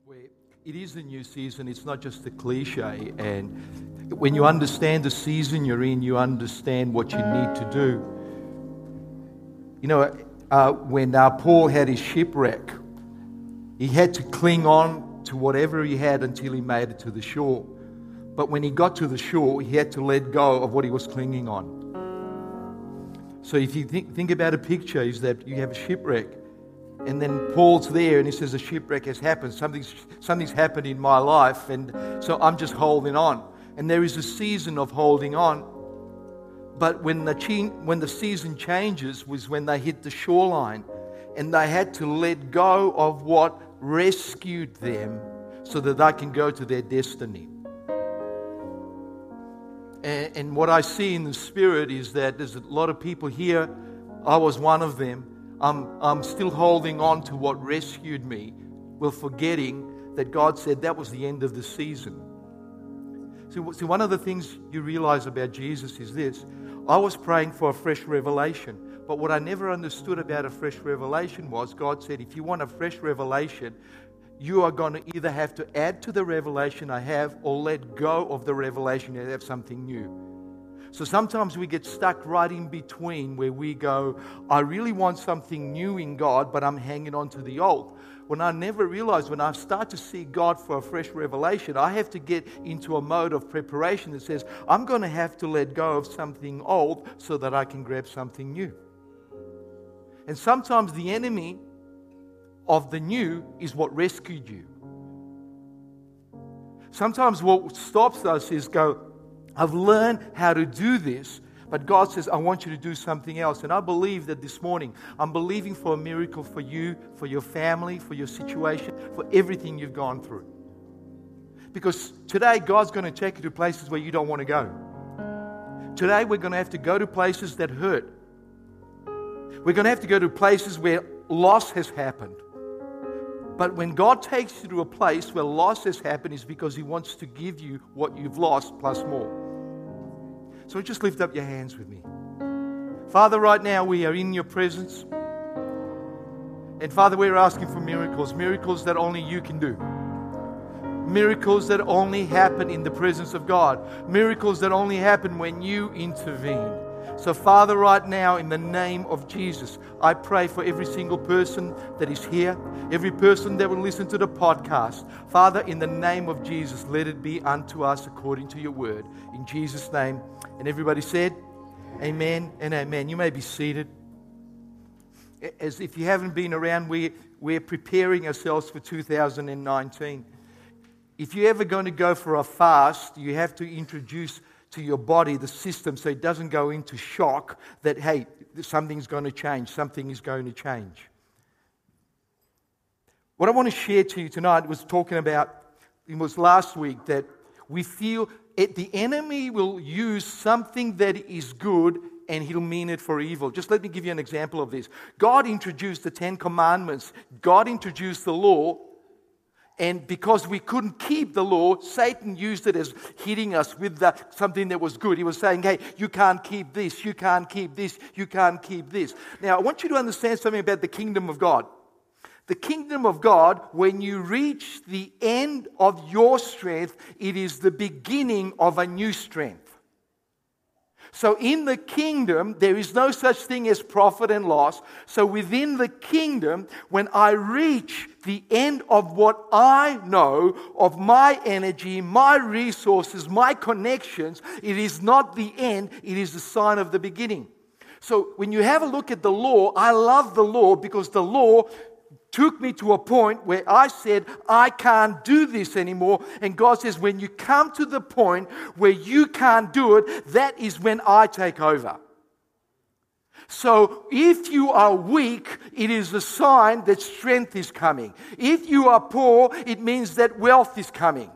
where it is a new season. It's not just a cliche. And when you understand the season you're in, you understand what you need to do. You know, when Paul had his shipwreck, he had to cling on to whatever he had until he made it to the shore. But when he got to the shore, he had to let go of what he was clinging on. So if you think about a picture, is that you have a shipwreck. And then Paul's there and he says, a shipwreck has happened. Something's happened in my life. And so I'm just holding on. And there is a season of holding on. But when the season changes was when they hit the shoreline. And they had to let go of what rescued them so that they can go to their destiny. And what I see in the Spirit is that there's a lot of people here. I was one of them. I'm still holding on to what rescued me, while forgetting that God said that was the end of the season. See, one of the things you realize about Jesus is this. I was praying for a fresh revelation, but what I never understood about a fresh revelation was God said, if you want a fresh revelation, you are going to either have to add to the revelation I have or let go of the revelation and have something new. So sometimes we get stuck right in between where we go, I really want something new in God, but I'm hanging on to the old. When I never realized, when I start to see God for a fresh revelation, I have to get into a mode of preparation that says, I'm going to have to let go of something old so that I can grab something new. And sometimes the enemy of the new is what rescued you. Sometimes what stops us is go, I've learned how to do this, but God says, I want you to do something else. And I believe that this morning, I'm believing for a miracle for you, for your family, for your situation, for everything you've gone through. Because today, God's going to take you to places where you don't want to go. Today, we're going to have to go to places that hurt. We're going to have to go to places where loss has happened. But when God takes you to a place where loss has happened, it's because He wants to give you what you've lost plus more. So just lift up your hands with me. Father, right now we are in your presence. And Father, we're asking for miracles. Miracles that only you can do. Miracles that only happen in the presence of God. Miracles that only happen when you intervene. So Father, right now, in the name of Jesus, I pray for every single person that is here, every person that will listen to the podcast. Father, in the name of Jesus, let it be unto us according to your word. In Jesus' name. And everybody said, amen and amen. You may be seated. As if you haven't been around, we're preparing ourselves for 2019. If you're ever going to go for a fast, you have to introduce to your body the system so it doesn't go into shock that, hey, something's going to change, something is going to change. What I want to share to you tonight was talking about, it was last week, that we feel the enemy will use something that is good and he'll mean it for evil. Just let me give you an example of this. God introduced the 10 Commandments. God introduced the law. And because we couldn't keep the law, Satan used it as hitting us with something that was good. He was saying, hey, you can't keep this, you can't keep this, you can't keep this. Now, I want you to understand something about the kingdom of God. The kingdom of God, when you reach the end of your strength, it is the beginning of a new strength. So in the kingdom, there is no such thing as profit and loss. So within the kingdom, when I reach the end of what I know, of my energy, my resources, my connections, it is not the end, it is the sign of the beginning. So when you have a look at the law, I love the law because the law took me to a point where I said, I can't do this anymore. And God says, when you come to the point where you can't do it, that is when I take over. So if you are weak, it is a sign that strength is coming. If you are poor, it means that wealth is coming.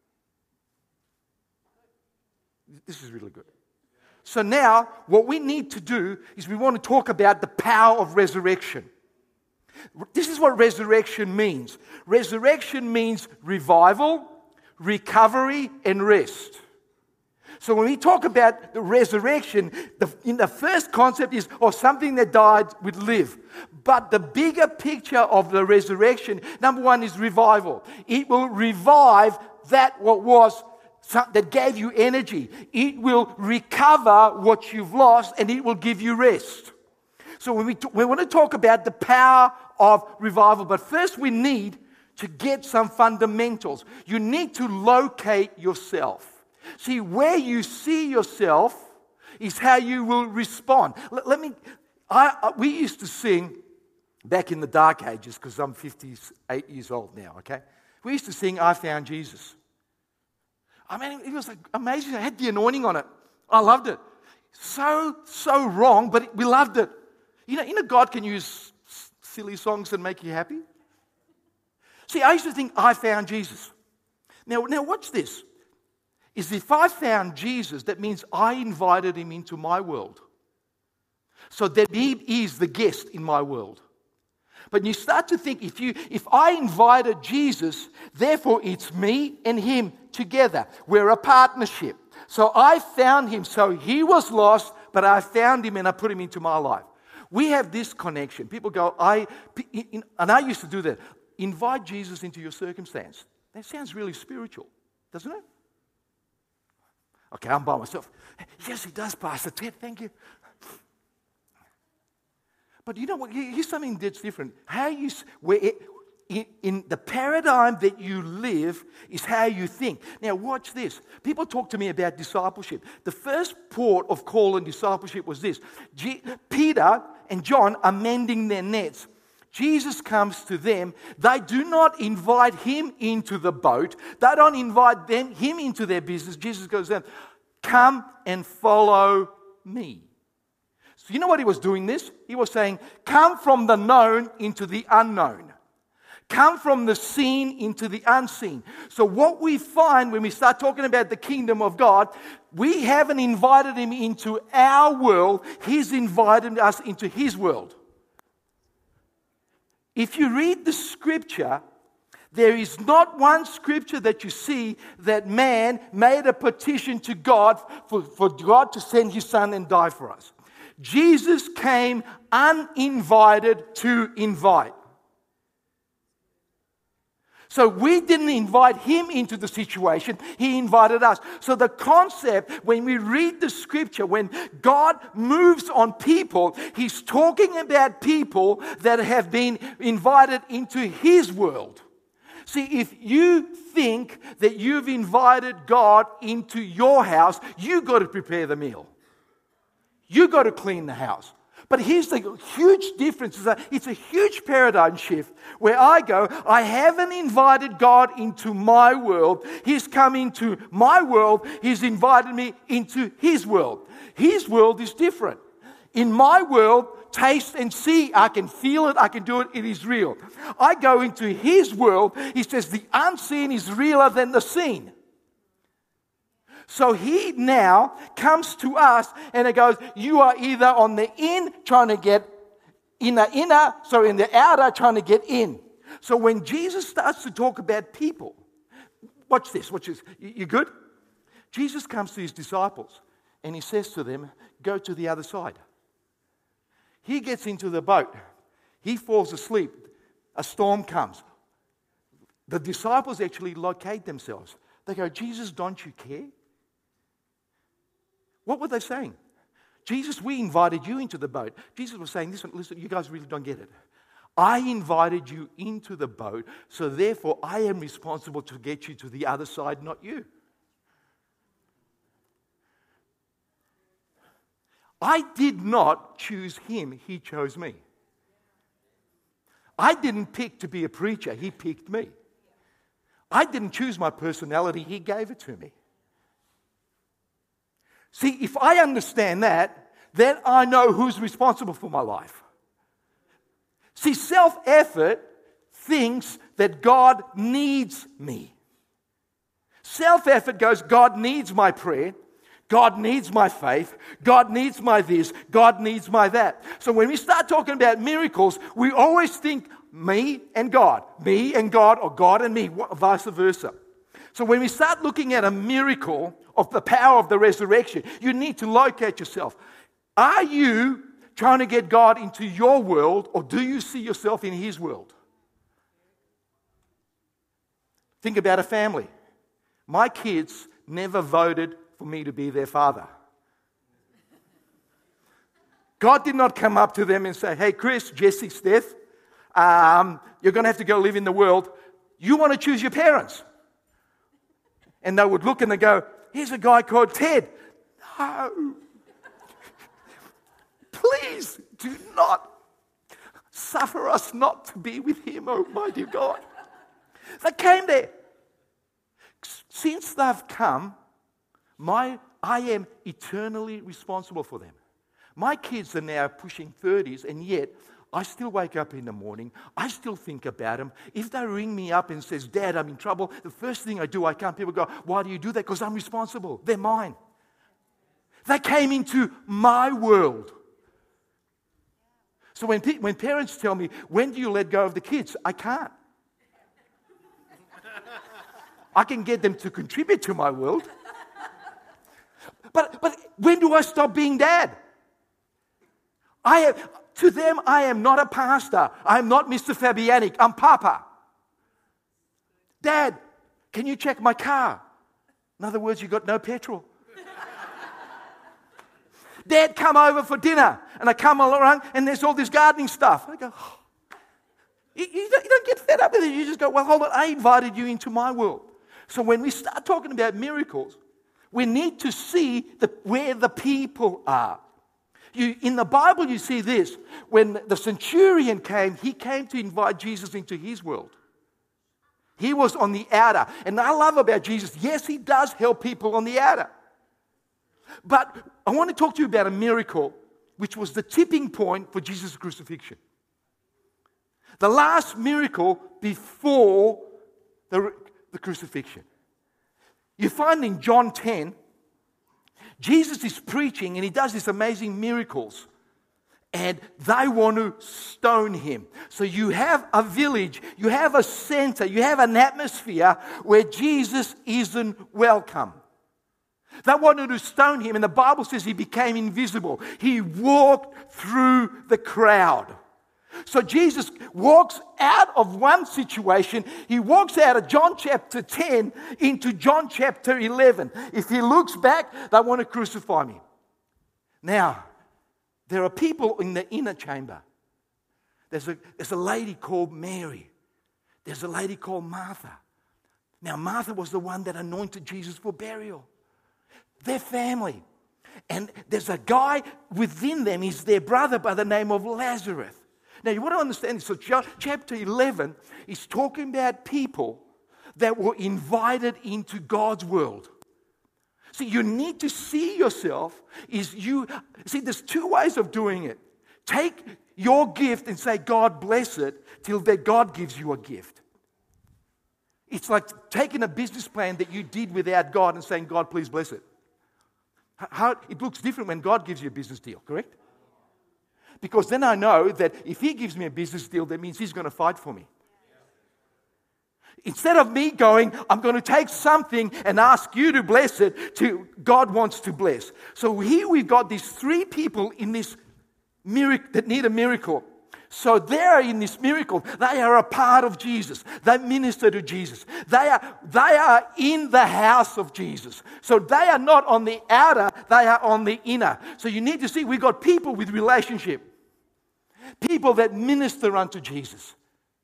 This is really good. So now, what we need to do is we want to talk about the power of resurrection. This is what resurrection means. Resurrection means revival, recovery, and rest. So when we talk about the resurrection, the first concept is something that died would live. But the bigger picture of the resurrection, number one, is revival. It will revive that that gave you energy. It will recover what you've lost, and it will give you rest. So we want to talk about the power of revival. But first we need to get some fundamentals. You need to locate yourself. See, where you see yourself is how you will respond. We used to sing back in the dark ages, because I'm 58 years old now, okay? We used to sing, I Found Jesus. I mean, it was amazing. I had the anointing on it. I loved it. So wrong, but we loved it. You know, God can use silly songs and make you happy. See, I used to think, I found Jesus. Now watch this. If I found Jesus, that means I invited him into my world. So that he is the guest in my world. But you start to think, if I invited Jesus, therefore it's me and him together. We're a partnership. So I found him. So he was lost, but I found him and I put him into my life. We have this connection. People go, and I used to do that. Invite Jesus into your circumstance. That sounds really spiritual, doesn't it? Okay, I'm by myself. Yes, it does, Pastor Ted, thank you. But you know what? Here's something that's different. In the paradigm that you live is how you think. Now, watch this. People talk to me about discipleship. The first port of call in discipleship was this. Peter and John are mending their nets. Jesus comes to them. They do not invite him into the boat. They don't invite him into their business. Jesus goes to them, come and follow me. So you know what he was doing this? He was saying, come from the known into the unknown. Come from the seen into the unseen. So what we find when we start talking about the kingdom of God, we haven't invited him into our world. He's invited us into his world. If you read the scripture, there is not one scripture that you see that man made a petition to God for God to send his son and die for us. Jesus came uninvited to invite. So we didn't invite him into the situation, he invited us. So the concept, when we read the scripture, when God moves on people, he's talking about people that have been invited into his world. See, if you think that you've invited God into your house, you've got to prepare the meal. You've got to clean the house. But here's the huge difference. It's a huge paradigm shift where I go, I haven't invited God into my world. He's come into my world. He's invited me into his world. His world is different. In my world, taste and see, I can feel it, I can do it, it is real. I go into his world. He says the unseen is realer than the seen. So he now comes to us and it goes, you are either on the in trying to get in the outer trying to get in. So when Jesus starts to talk about people, watch this. You good? Jesus comes to his disciples and he says to them, go to the other side. He gets into the boat. He falls asleep. A storm comes. The disciples actually locate themselves. They go, Jesus, don't you care? What were they saying? Jesus, we invited you into the boat. Jesus was saying, listen, you guys really don't get it. I invited you into the boat, so therefore I am responsible to get you to the other side, not you. I did not choose him, he chose me. I didn't pick to be a preacher, he picked me. I didn't choose my personality, he gave it to me. See, if I understand that, then I know who's responsible for my life. See, self-effort thinks that God needs me. Self-effort goes, God needs my prayer. God needs my faith. God needs my this. God needs my that. So when we start talking about miracles, we always think me and God, or God and me, vice versa. So when we start looking at a miracle of the power of the resurrection, you need to locate yourself. Are you trying to get God into your world, or do you see yourself in His world? Think about a family. My kids never voted for me to be their father. God did not come up to them and say, hey, Chris, Jesse, Steph, you're going to have to go live in the world. You want to choose your parents. And they would look and they go, here's a guy called Ted. No. Please do not suffer us not to be with him, Almighty God. They came there. Since they've come, I am eternally responsible for them. My kids are now pushing 30s, and yet I still wake up in the morning. I still think about them. If they ring me up and says, Dad, I'm in trouble, the first thing I do, I come, people go, why do you do that? Because I'm responsible. They're mine. They came into my world. So when parents tell me, when do you let go of the kids? I can't. I can get them to contribute to my world. But when do I stop being dad? To them, I am not a pastor. I am not Mr. Fabianic. I'm Papa. Dad, can you check my car? In other words, you got no petrol. Dad, come over for dinner. And I come along and there's all this gardening stuff. I go, oh. You don't get fed up with it. You just go, well, hold on. I invited you into my world. So when we start talking about miracles, we need to see where the people are. In the Bible, you see this. When the centurion came, he came to invite Jesus into his world. He was on the outer. And I love about Jesus, yes, he does help people on the outer. But I want to talk to you about a miracle which was the tipping point for Jesus' crucifixion. The last miracle before the crucifixion. You find in John 10, Jesus is preaching and he does these amazing miracles. And they want to stone him. So you have a village, you have a center, you have an atmosphere where Jesus isn't welcome. They wanted to stone him, and the Bible says he became invisible. He walked through the crowd. So Jesus walks out of one situation. He walks out of John chapter 10 into John chapter 11. If he looks back, they want to crucify me. Now, there are people in the inner chamber. There's a lady called Mary. There's a lady called Martha. Now, Martha was the one that anointed Jesus for burial. Their family. And there's a guy within them, he's their brother by the name of Lazarus. Now, you want to understand this. So, chapter 11 is talking about people that were invited into God's world. See, you need to see yourself there's two ways of doing it. Take your gift and say, God bless it, till that God gives you a gift. It's like taking a business plan that you did without God and saying, God, please bless it. It looks different when God gives you a business deal, correct? Because then I know that if he gives me a business deal, that means he's going to fight for me. Instead of me going, I'm going to take something and ask you to bless it, God wants to bless. So here we've got these three people in this miracle that need a miracle. So they're in this miracle. They are a part of Jesus. They minister to Jesus. They are in the house of Jesus. So they are not on the outer, they are on the inner. So you need to see we've got people with relationship. People that minister unto Jesus.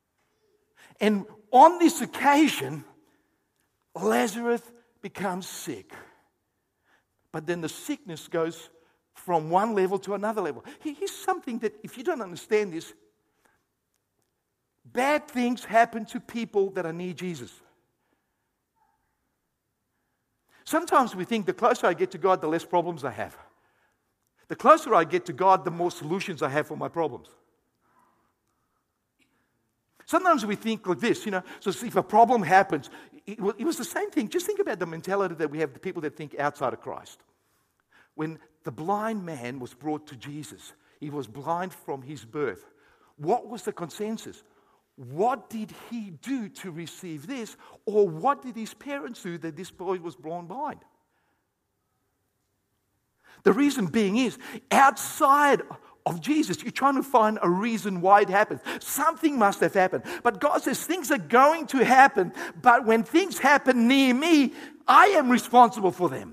And on this occasion, Lazarus becomes sick. But then the sickness goes from one level to another level. Here's something that, if you don't understand this, bad things happen to people that are near Jesus. Sometimes we think the closer I get to God, the less problems I have. The closer I get to God, the more solutions I have for my problems. Sometimes we think like this, so if a problem happens, it was the same thing. Just think about the mentality that we have, the people that think outside of Christ. When the blind man was brought to Jesus, he was blind from his birth. What was the consensus? what did he do to receive this? Or what did his parents do that this boy was born blind? The reason being is, outside of Jesus, you're trying to find a reason why it happened. Something must have happened. But God says things are going to happen, but when things happen near me, I am responsible for them.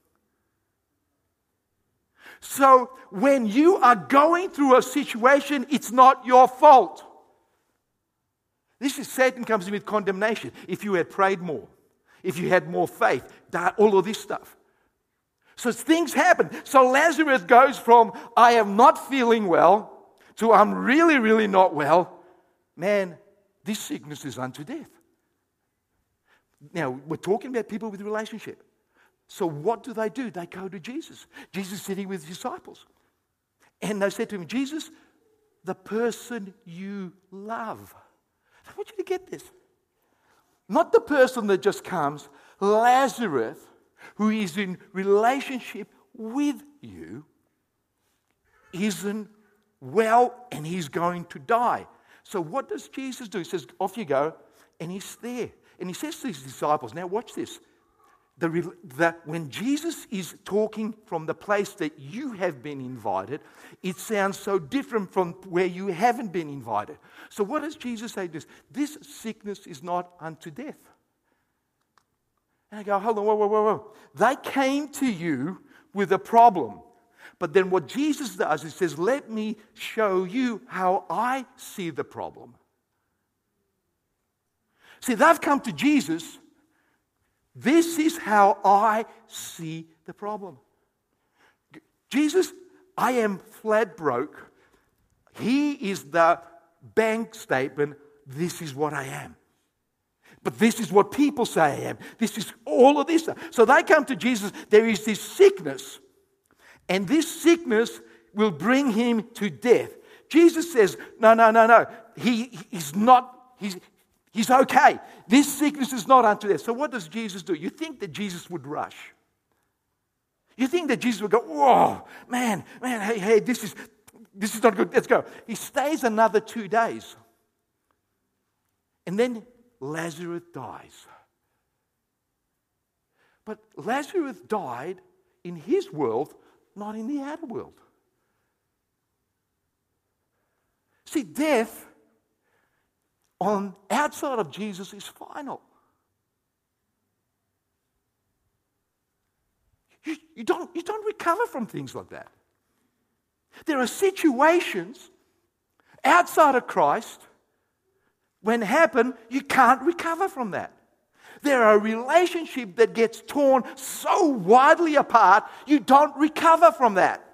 So when you are going through a situation, it's not your fault. This is Satan comes in with condemnation. If you had prayed more, if you had more faith, all of this stuff. So things happen. So Lazarus goes from, I am not feeling well, to I'm really, really not well. Man, this sickness is unto death. Now, we're talking about people with a relationship. So what do? They go to Jesus. Jesus is sitting with his disciples. And they said to him, Jesus, the person you love. I want you to get this. Not the person that just comes, Lazarus, who is in relationship with you, isn't well and he's going to die. So what does Jesus do? He says, off you go, and he's there. And he says to his disciples, now watch this. When Jesus is talking from the place that you have been invited, it sounds so different from where you haven't been invited. So what does Jesus say to this? This sickness is not unto death. And I go, hold on, whoa. They came to you with a problem. But then what Jesus does, he says, let me show you how I see the problem. See, they've come to Jesus. This is how I see the problem. Jesus, I am flat broke. He is the bank statement. This is what I am. But this is what people say I am. This is all of this stuff. So they come to Jesus. There is this sickness. And this sickness will bring him to death. Jesus says, no. He's not, he's okay. This sickness is not unto death. So what does Jesus do? You think that Jesus would rush. You think that Jesus would go, whoa, man, hey, this is not good. Let's go. He stays another 2 days. And then Lazarus dies. But Lazarus died in his world, not in the outer world. See, death on outside of Jesus is final. You don't recover from things like that. There are situations outside of Christ when happen, you can't recover from that. There are relationships that gets torn so widely apart, you don't recover from that.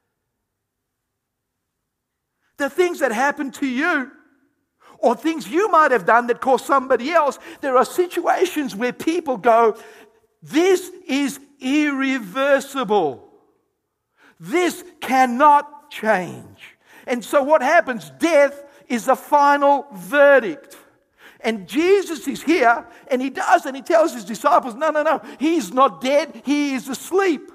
The things that happen to you, or things you might have done that caused somebody else, there are situations where people go, this is irreversible. This cannot change. And so what happens? Death is the final verdict. And Jesus is here, and he tells his disciples, no, he's not dead, he is asleep.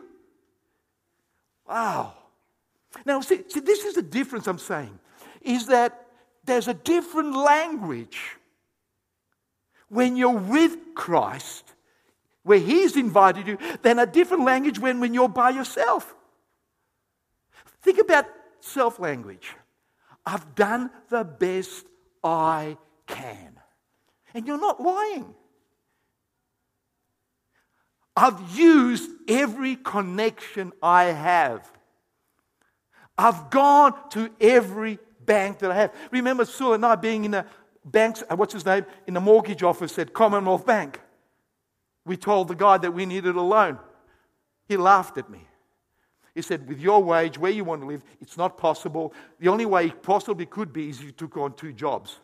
Wow. Now, see, this is the difference I'm saying, is that there's a different language when you're with Christ, where he's invited you, than a different language when you're by yourself. Think about self-language. I've done the best I can. And you're not lying. I've used every connection I have. I've gone to every bank that I have. Remember Sue and I being in the banks, in the mortgage office at Commonwealth Bank. We told the guy that we needed a loan. He laughed at me. He said, with your wage, where you want to live, it's not possible. The only way it possibly could be is you took on 2 jobs.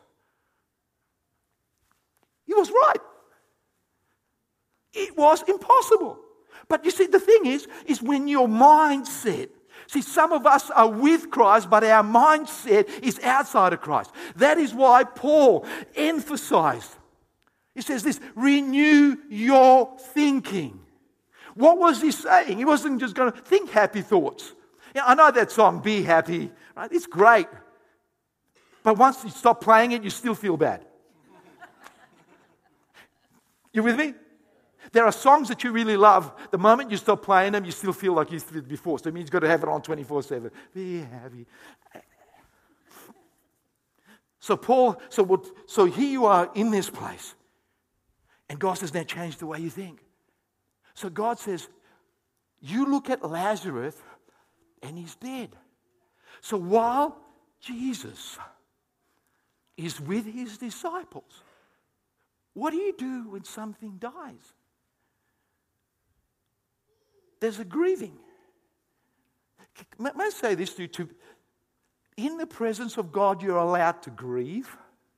He was right. It was impossible. But you see, the thing is when your mindset, see, some of us are with Christ, but our mindset is outside of Christ. That is why Paul emphasized, he says this, renew your thinking. What was he saying? He wasn't just going to think happy thoughts. I know that song, Be Happy, right? It's great. But once you stop playing it, you still feel bad. You with me? There are songs that you really love. The moment you stop playing them, you still feel like you did before. So it means you've got to have it on 24/7. Be happy. So here you are in this place. And God says, now change the way you think. So God says, you look at Lazarus and he's dead. So while Jesus is with his disciples, what do you do when something dies? There's a grieving. May I say this to you too? In the presence of God, you're allowed to grieve.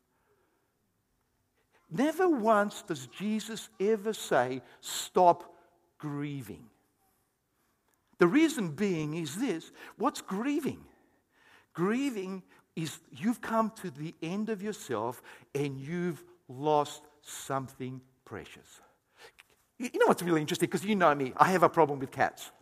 Never once does Jesus ever say, stop grieving. The reason being is this. What's grieving? Grieving is you've come to the end of yourself and you've lost something precious. You know what's really interesting? Because you know me, I have a problem with cats.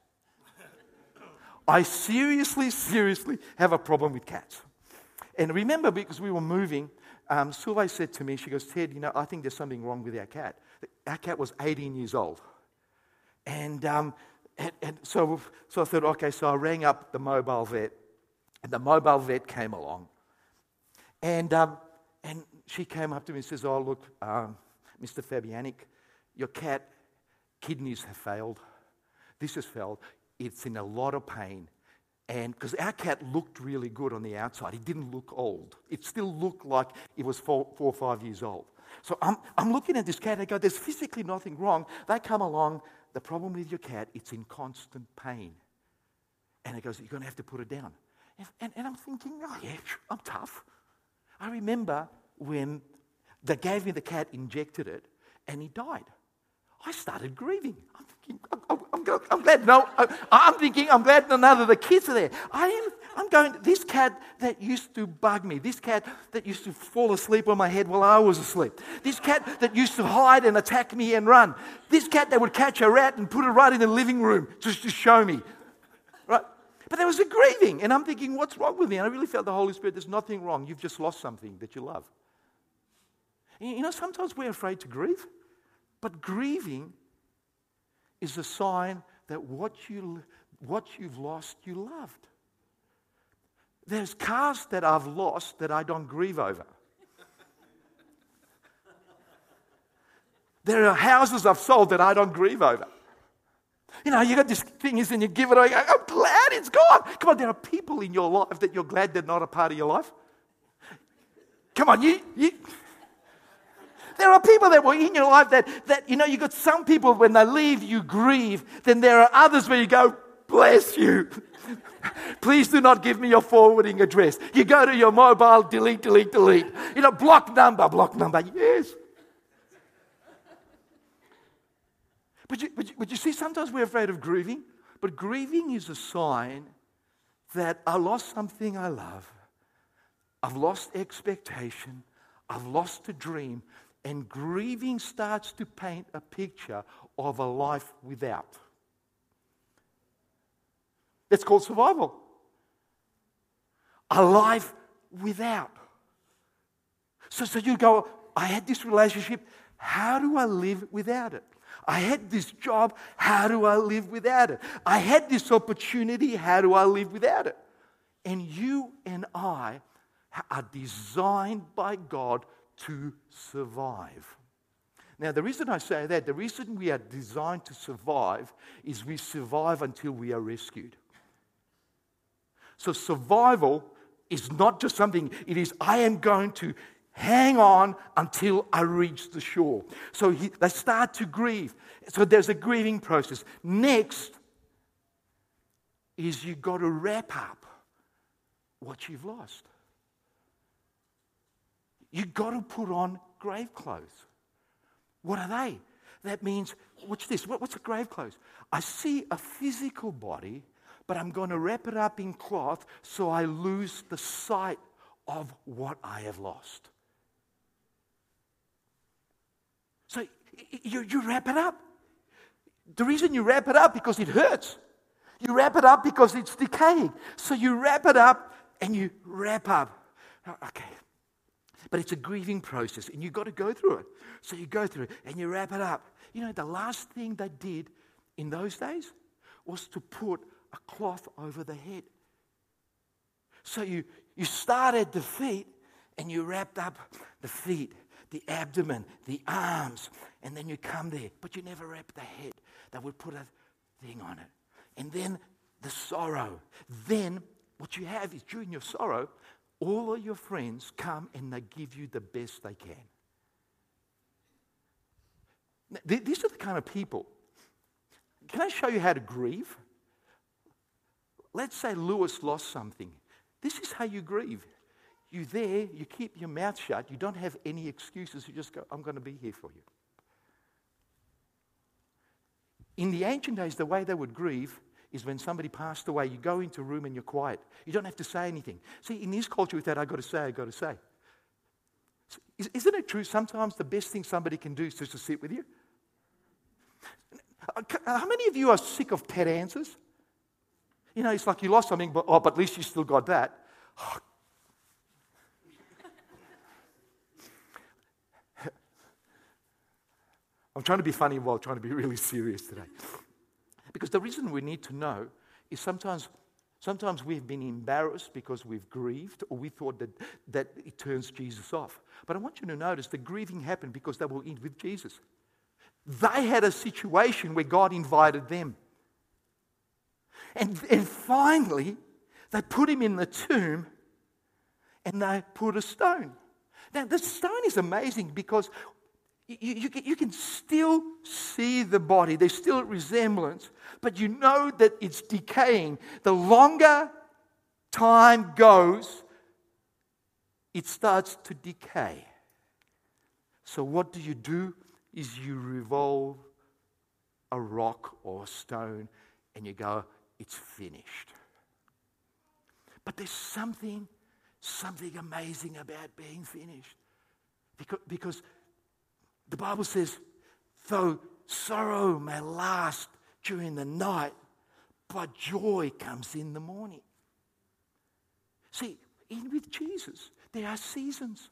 I seriously have a problem with cats. And remember, because we were moving, Sylvie said to me, she goes, Ted, I think there's something wrong with our cat. Our cat was 18 years old. And so I thought, okay, so I rang up the mobile vet. And the mobile vet came along. And she came up to me and says, oh, look, Mr. Fabianic, your cat kidneys have failed. This has failed. It's in a lot of pain. And because our cat looked really good on the outside. It didn't look old. It still looked like it was 4 or 5 years old. So I'm looking at this cat. I go, there's physically nothing wrong. They come along. The problem with your cat, it's in constant pain. And it goes, you're going to have to put it down. And I'm thinking, oh yeah, I'm tough. I remember when they gave me the cat, injected it, and he died. I started grieving. I'm thinking, I'm glad. No, I'm thinking, I'm glad none of the kids are there. I'm going. This cat that used to bug me. This cat that used to fall asleep on my head while I was asleep. This cat that used to hide and attack me and run. This cat that would catch a rat and put it right in the living room just to show me. Right? But there was a grieving, and I'm thinking, what's wrong with me? And I really felt the Holy Spirit. There's nothing wrong. You've just lost something that you love. Sometimes we're afraid to grieve. But grieving is a sign that what you've lost, you loved. There's cars that I've lost that I don't grieve over. There are houses I've sold that I don't grieve over. You got this thing and you give it away. I'm glad it's gone. Come on, there are people in your life that you're glad they're not a part of your life. Come on, you there are people that were in your life that you got some people when they leave, you grieve. Then there are others where you go, bless you. Please do not give me your forwarding address. You go to your mobile, delete. Block number, yes. But you see, sometimes we're afraid of grieving. But grieving is a sign that I lost something I love. I've lost expectation. I've lost a dream. And grieving starts to paint a picture of a life without. That's called survival. A life without. So you go, I had this relationship. How do I live without it? I had this job. How do I live without it? I had this opportunity. How do I live without it? And you and I are designed by God to survive. Now, the reason I say that, the reason we are designed to survive is we survive until we are rescued. So survival is not just something, it is I am going to hang on until I reach the shore. So they start to grieve. So there's a grieving process. Next is you've got to wrap up what you've lost. You've got to put on grave clothes. What are they? That means, watch this. What's a grave clothes? I see a physical body, but I'm going to wrap it up in cloth so I lose the sight of what I have lost. So you wrap it up. The reason you wrap it up because it hurts. You wrap it up because it's decaying. So you wrap it up and you wrap up. Okay. But it's a grieving process, and you've got to go through it. So you go through it, and you wrap it up. You know, the last thing they did in those days was to put a cloth over the head. So you start at the feet, and you wrapped up the feet, the abdomen, the arms, and then you come there. But you never wrap the head. They would put a thing on it. And then the sorrow. Then what you have is during your sorrow, all of your friends come and they give you the best they can. These are the kind of people. Can I show you how to grieve? Let's say Lewis lost something. This is how you grieve. You're there, you keep your mouth shut, you don't have any excuses, you just go, I'm going to be here for you. In the ancient days, the way they would grieve is when somebody passed away, you go into a room and you're quiet. You don't have to say anything. See, in this culture with that, I've got to say. Isn't it true sometimes the best thing somebody can do is just to sit with you? How many of you are sick of pet answers? You know, it's like you lost something, but at least you still got that. I'm trying to be funny while trying to be really serious today. Because the reason we need to know is sometimes we've been embarrassed because we've grieved, or we thought that it turns Jesus off. But I want you to notice the grieving happened because they were in with Jesus. They had a situation where God invited them. And finally, they put him in the tomb and they put a stone. Now, the stone is amazing because you can still see the body. There's still a resemblance, but you know that it's decaying. The longer time goes, it starts to decay. So what do? Is you revolve a rock or a stone and you go, it's finished. But there's something amazing about being finished. Because the Bible says, though sorrow may last during the night, but joy comes in the morning. See, in with Jesus, there are seasons.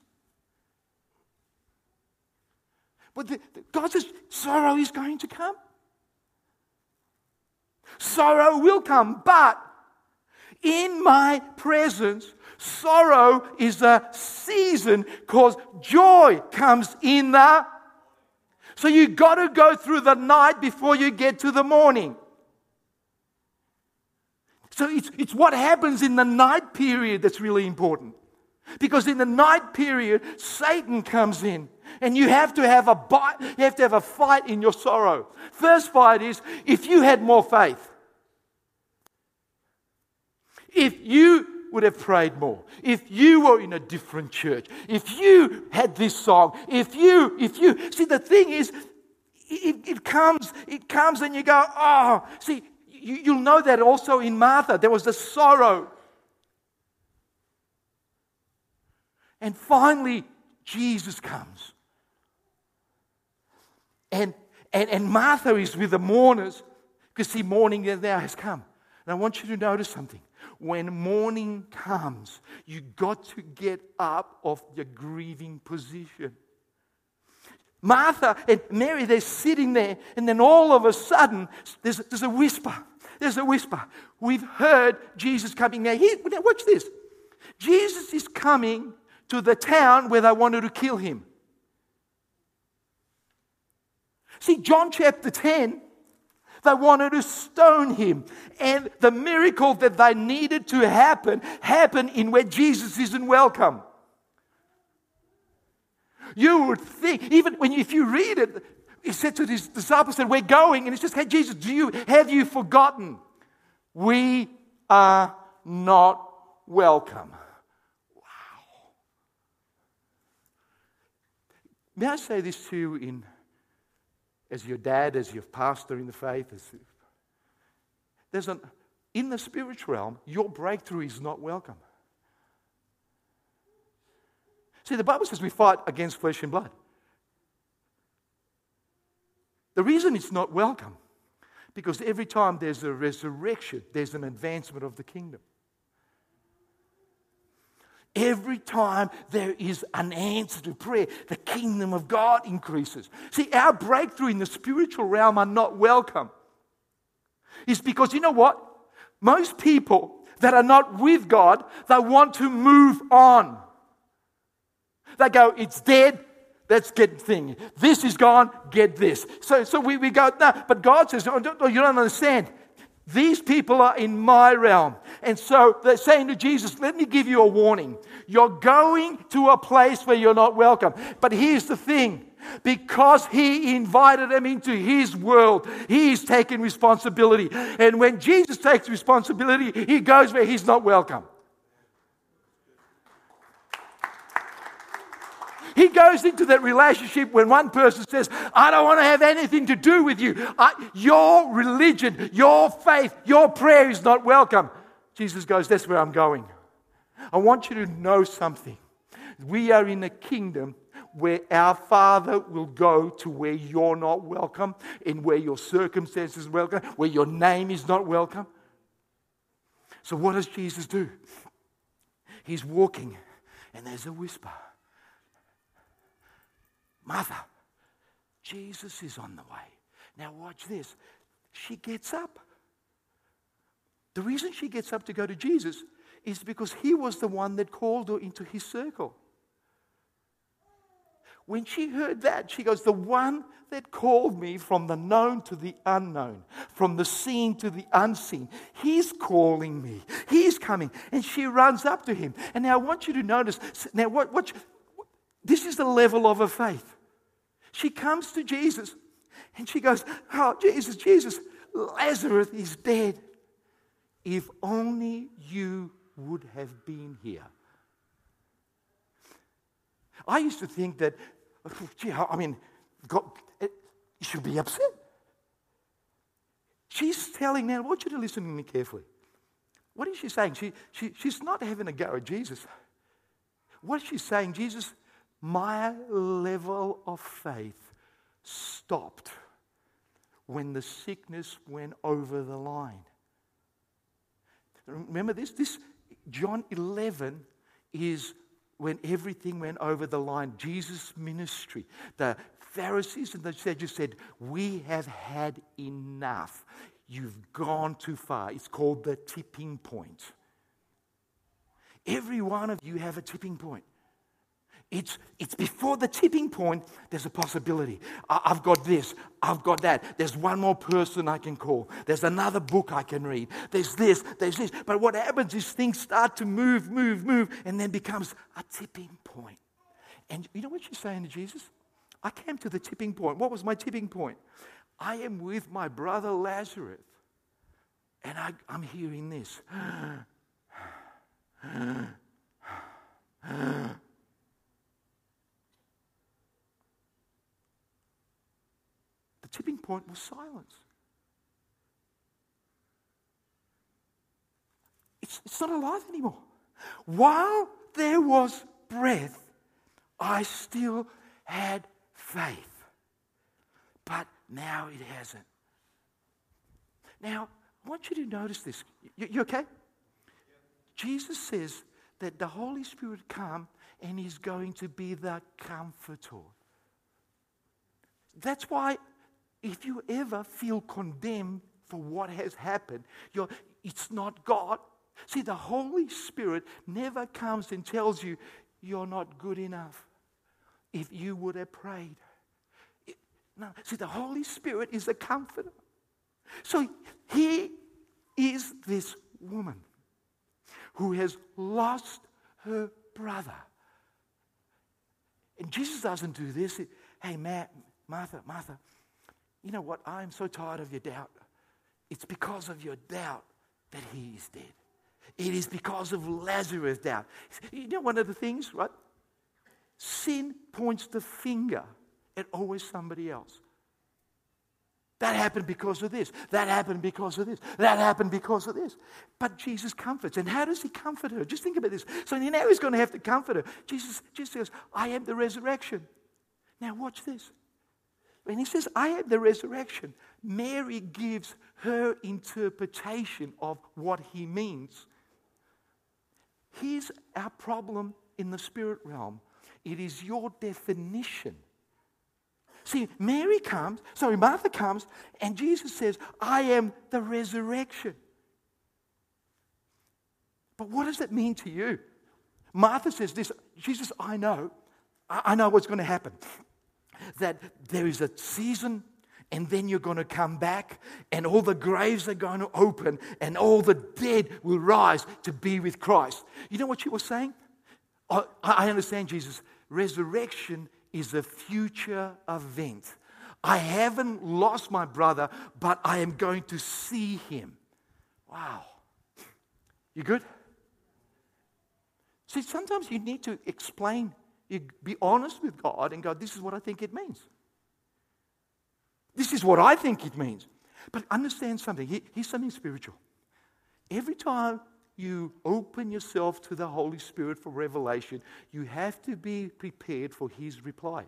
But God says, sorrow is going to come. Sorrow will come, but in my presence, sorrow is a season because joy comes in the... So you got to go through the night before you get to the morning. So it's what happens in the night period that's really important. Because in the night period, Satan comes in. And you have to have a fight in your sorrow. First fight is if you had more faith. If you would have prayed more. If you were in a different church. If you had this song. If you. See, the thing is, it comes and you go, oh. See, you'll know that also in Martha. There was the sorrow. And finally, Jesus comes. And Martha is with the mourners because see, morning now has come. And I want you to notice something. When morning comes, you got to get up off your grieving position. Martha and Mary, they're sitting there, and then all of a sudden, there's a whisper. There's a whisper. We've heard Jesus coming now. Now watch this. Jesus is coming to the town where they wanted to kill him. See, John chapter 10, they wanted to stone him. And the miracle that they needed to happen happened in where Jesus isn't welcome. You would think, even if you read it, he said to his disciples, we're going. And he says, hey, Jesus, have you forgotten? We are not welcome. Wow. May I say this to you as your dad, as your pastor in the faith? In the spiritual realm, your breakthrough is not welcome. See, the Bible says we fight against flesh and blood. The reason it's not welcome, because every time there's a resurrection, there's an advancement of the kingdom. Every time there is an answer to prayer, the kingdom of God increases. See, our breakthrough in the spiritual realm are not welcome. It's because, you know what? Most people that are not with God, they want to move on. They go, it's dead, let's get thing. This is gone, get this. So we go, no, but God says, no, you don't understand. These people are in my realm. And so they're saying to Jesus, let me give you a warning. You're going to a place where you're not welcome. But here's the thing. Because he invited them into his world, he's taken responsibility. And when Jesus takes responsibility, he goes where he's not welcome. He goes into that relationship when one person says, I don't want to have anything to do with you. Your religion, your faith, your prayer is not welcome. Jesus goes, that's where I'm going. I want you to know something. We are in a kingdom where our Father will go to where you're not welcome, and where your circumstances are welcome, where your name is not welcome. So what does Jesus do? He's walking, and there's a whisper. Martha, Jesus is on the way. Now watch this. She gets up. The reason she gets up to go to Jesus is because he was the one that called her into his circle. When she heard that, she goes, the one that called me from the known to the unknown, from the seen to the unseen, he's calling me. He's coming. And she runs up to him. And now I want you to notice, now this is the level of her faith. She comes to Jesus and she goes, oh, Jesus, Lazarus is dead. If only you would have been here. I used to think that, God, you should be upset. She's telling, now I want you to listen to me carefully. What is she saying? She's not having a go at Jesus. What is she saying? Jesus, my level of faith stopped when the sickness went over the line. Remember this John 11 is when everything went over the line. Jesus' ministry. The Pharisees and the Sadducees said, we have had enough. You've gone too far. It's called the tipping point. Every one of you have a tipping point. It's before the tipping point, there's a possibility. I've got this, I've got that. There's one more person I can call. There's another book I can read. There's this. But what happens is things start to move, and then becomes a tipping point. And you know what she's saying to Jesus? I came to the tipping point. What was my tipping point? I am with my brother Lazarus. And I'm hearing this. The tipping point was silence. It's not alive anymore. While there was breath, I still had faith. But now it hasn't. Now, I want you to notice this. You okay? Jesus says that the Holy Spirit come and He's going to be the comforter. That's why if you ever feel condemned for what has happened, it's not God. See, the Holy Spirit never comes and tells you you're not good enough. If you would have prayed. No, see, the Holy Spirit is a comforter. So here is this woman who has lost her brother. And Jesus doesn't do this. Hey, Martha, you know what? I'm so tired of your doubt. It's because of your doubt that he is dead. It is because of Lazarus' doubt. You know one of the things, right? Sin points the finger at always somebody else. That happened because of this. That happened because of this. That happened because of this. But Jesus comforts. And how does he comfort her? Just think about this. So now he's going to have to comfort her. Jesus says, I am the resurrection. Now watch this. When he says, I am the resurrection, Mary gives her interpretation of what he means. Here's our problem in the spirit realm. It is your definition. See, Martha comes, and Jesus says, I am the resurrection. But what does that mean to you? Martha says this, Jesus, I know what's going to happen. That there is a season, and then you're going to come back, and all the graves are going to open, and all the dead will rise to be with Christ. You know what she was saying? I understand, Jesus. Resurrection is a future event. I haven't lost my brother, but I am going to see him. Wow. You good? See, sometimes you need to explain. You be honest with God and go, this is what I think it means. This is what I think it means. But understand something. Here's something spiritual. Every time you open yourself to the Holy Spirit for revelation, you have to be prepared for His reply.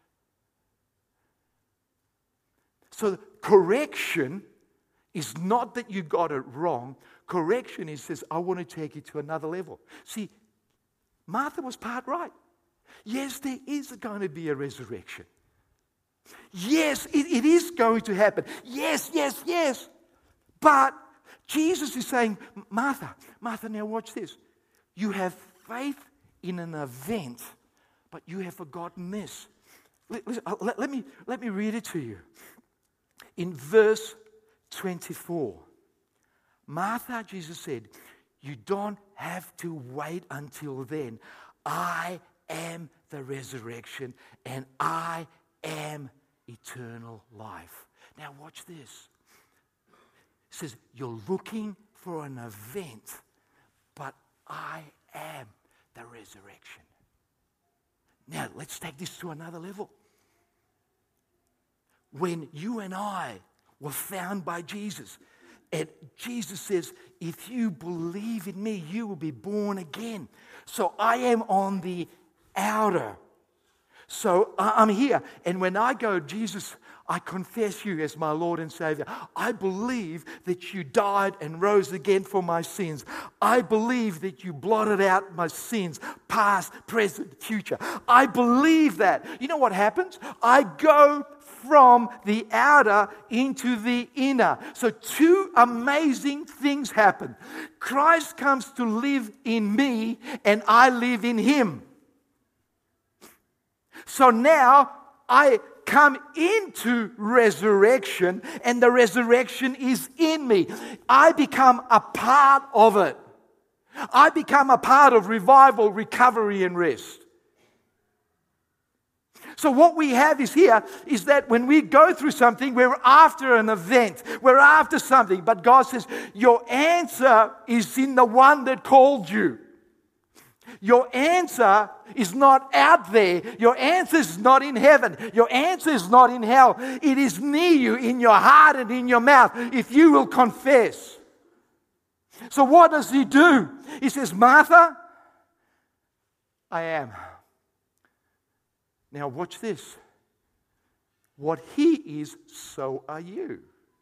So correction is not that you got it wrong. Correction is says, I want to take it to another level. See, Martha was part right. Yes, there is going to be a resurrection. Yes, it is going to happen. Yes. But Jesus is saying, Martha, now watch this. You have faith in an event, but you have forgotten this. Let me read it to you. In verse 24, Martha, Jesus said, you don't have to wait until then. I am the resurrection, and I am eternal life. Now watch this. It says, you're looking for an event, but I am the resurrection. Now let's take this to another level. When you and I were found by Jesus, and Jesus says, if you believe in me, you will be born again. So I am on the outer. So I'm here. And when I go, Jesus, I confess you as my Lord and Savior. I believe that you died and rose again for my sins. I believe that you blotted out my sins, past, present, future. I believe that. You know what happens? I go from the outer into the inner. So two amazing things happen. Christ comes to live in me, and I live in Him. So now I come into resurrection, and the resurrection is in me. I become a part of it. I become a part of revival, recovery, and rest. So what we have is that when we go through something, we're after an event. We're after something. But God says, your answer is in the one that called you. Your answer is not out there. Your answer is not in heaven. Your answer is not in hell. It is near you, in your heart and in your mouth, if you will confess. So what does He do? He says, Martha, I am. Now watch this. What He is, so are you.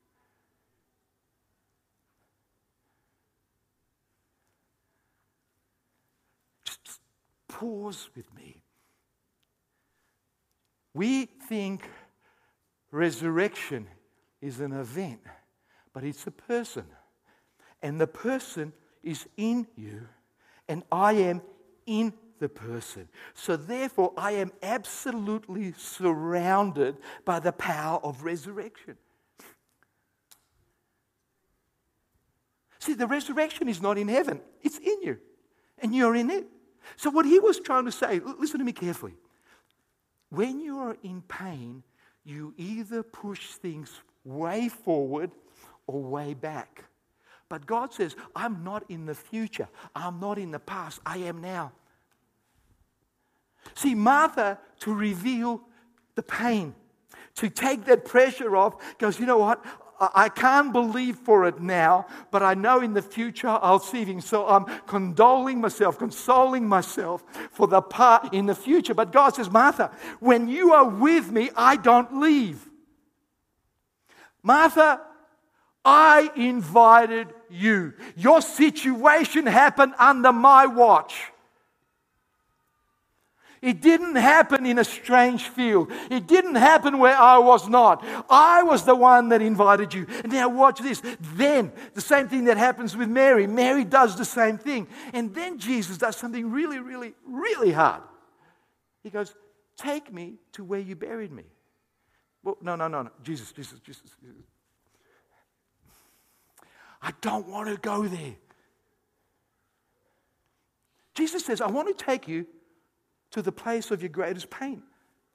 Just pause with me. We think resurrection is an event, but it's a person. And the person is in you, and I am in the person. So therefore, I am absolutely surrounded by the power of resurrection. See, the resurrection is not in heaven. It's in you. And you're in it. So what He was trying to say, listen to me carefully. When you are in pain, you either push things way forward or way back. But God says, I'm not in the future. I'm not in the past. I am now. See, Martha, to reveal the pain, to take that pressure off, goes, you know what? I can't believe for it now, but I know in the future I'll see Him. So I'm consoling myself for the part in the future. But God says, Martha, when you are with me, I don't leave. Martha, I invited you. Your situation happened under my watch. It didn't happen in a strange field. It didn't happen where I was not. I was the one that invited you. And now watch this. Then, the same thing that happens with Mary. Mary does the same thing. And then Jesus does something really, really, really hard. He goes, take me to where you buried me. Well, no. Jesus. I don't want to go there. Jesus says, I want to take you to the place of your greatest pain.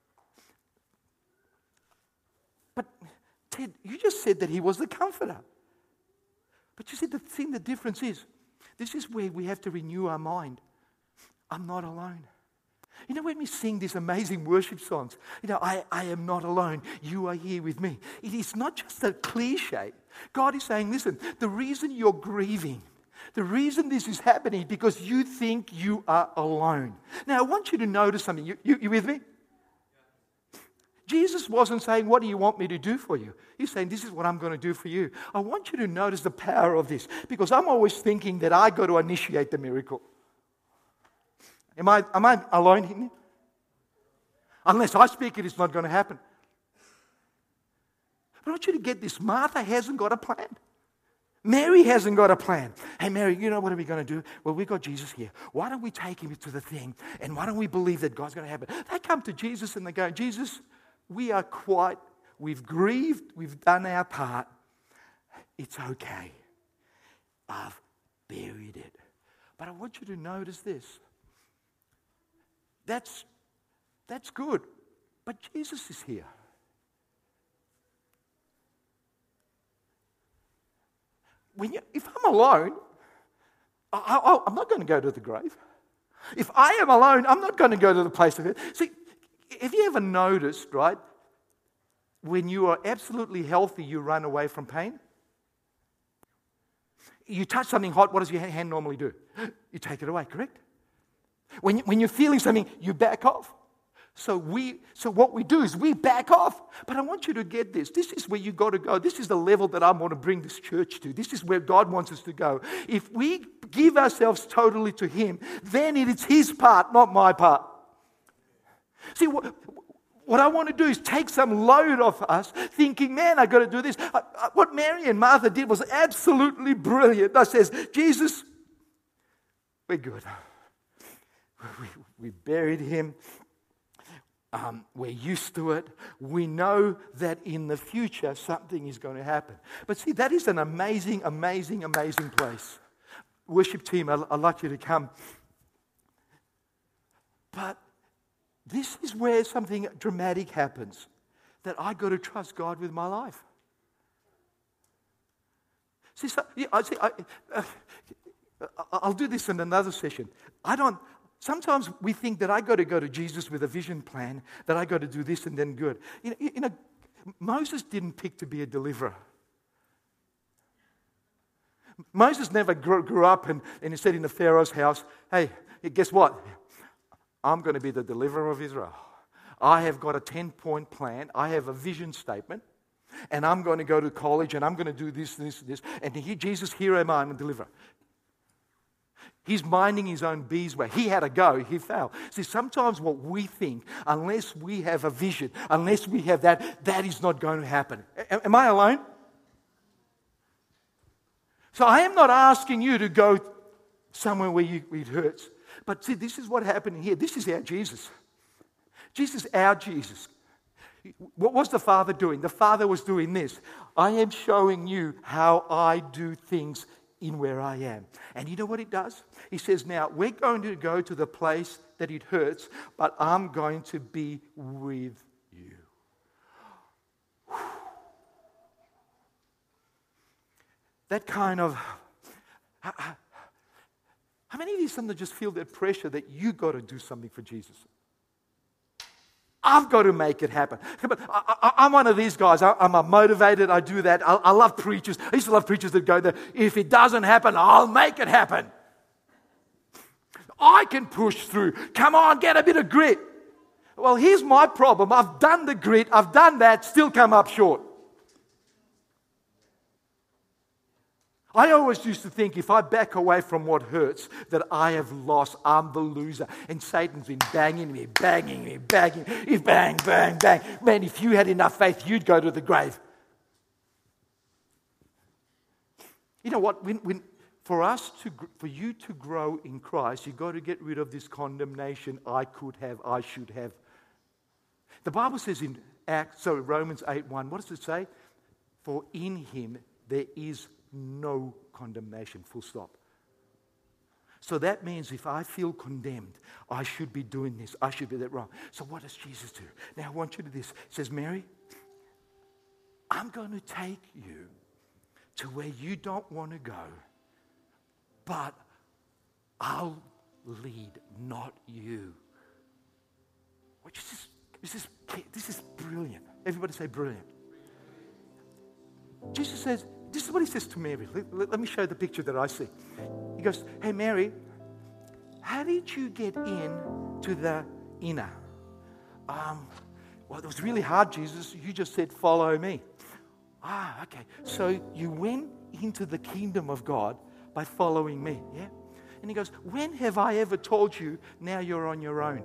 But Ted, you just said that he was the comforter. But you see, the difference is, this is where we have to renew our mind. I'm not alone. You know, when we sing these amazing worship songs, I am not alone. You are here with me. It is not just a cliche. God is saying, listen, the reason you're grieving, the reason this is happening is because you think you are alone. Now, I want you to notice something. You with me? Jesus wasn't saying, what do you want me to do for you? He's saying, this is what I'm going to do for you. I want you to notice the power of this, because I'm always thinking that I got to initiate the miracle. Am I alone here? Unless I speak it, it's not going to happen. But I want you to get this. Martha hasn't got a plan. Mary hasn't got a plan. Hey, Mary, what are we going to do? Well, we've got Jesus here. Why don't we take him to the thing? And why don't we believe that God's going to happen? They come to Jesus and they go, Jesus, we've grieved, we've done our part. It's okay. I've buried it. But I want you to notice this. That's good. But Jesus is here. If I'm alone, I'm not going to go to the grave. If I am alone, I'm not going to go to the place of it. See, have you ever noticed, right, when you are absolutely healthy, you run away from pain? You touch something hot, what does your hand normally do? You take it away, correct? When you're feeling something, you back off. So what we do is we back off. But I want you to get this. This is where you got to go. This is the level that I want to bring this church to. This is where God wants us to go. If we give ourselves totally to him, then it is his part, not my part. See, what I want to do is take some load off us, thinking, man, I got to do this. What Mary and Martha did was absolutely brilliant. That says, Jesus, we're good. We buried him. We're used to it. We know that in the future something is going to happen. But see, that is an amazing, amazing, amazing place. Worship team, I'd like you to come. But this is where something dramatic happens, that I got to trust God with my life. See, I'll do this in another session. Sometimes we think that I got to go to Jesus with a vision plan, that I got to do this and then good. Moses didn't pick to be a deliverer. Moses never grew up and he said in the Pharaoh's house, hey, guess what? I'm going to be the deliverer of Israel. I have got a 10-point plan. I have a vision statement. And I'm going to go to college and I'm going to do this. And Jesus, here am I, I'm a deliverer. He's minding his own beeswax. He had a go. He failed. See, sometimes what we think, unless we have a vision, unless we have that is not going to happen. Am I alone? So I am not asking you to go somewhere where it hurts. But see, this is what happened here. This is our Jesus. Jesus, our Jesus. What was the Father doing? The Father was doing this. I am showing you how I do things in where I am. And you know what it does? He says, now, we're going to go to the place that it hurts, but I'm going to be with you. That kind of... How many of you sometimes just feel that pressure that you got to do something for Jesus? I've got to make it happen. I'm one of these guys. I'm motivated. I do that. I love preachers. I used to love preachers that go there. If it doesn't happen, I'll make it happen. I can push through. Come on, get a bit of grit. Well, here's my problem. I've done the grit. I've done that. Still come up short. I always used to think if I back away from what hurts, that I have lost, I'm the loser. And Satan's been banging me. He's bang. Man, if you had enough faith, you'd go to the grave. You know what? For you to grow in Christ, you've got to get rid of this condemnation. I could have, I should have. The Bible says in Romans 8:1, what does it say? For in him there is no condemnation, full stop. So that means if I feel condemned, I should be doing this, I should be that wrong. So what does Jesus do? Now I want you to do this. He says, Mary, I'm going to take you to where you don't want to go, but I'll lead, not you. Which this is brilliant. Everybody say brilliant. Jesus says, this is what he says to Mary. Let me show you the picture that I see. He goes, hey Mary, how did you get in to the inner? Well, it was really hard, Jesus. You just said, follow me. Okay. So you went into the kingdom of God by following me, yeah? And he goes, when have I ever told you now you're on your own?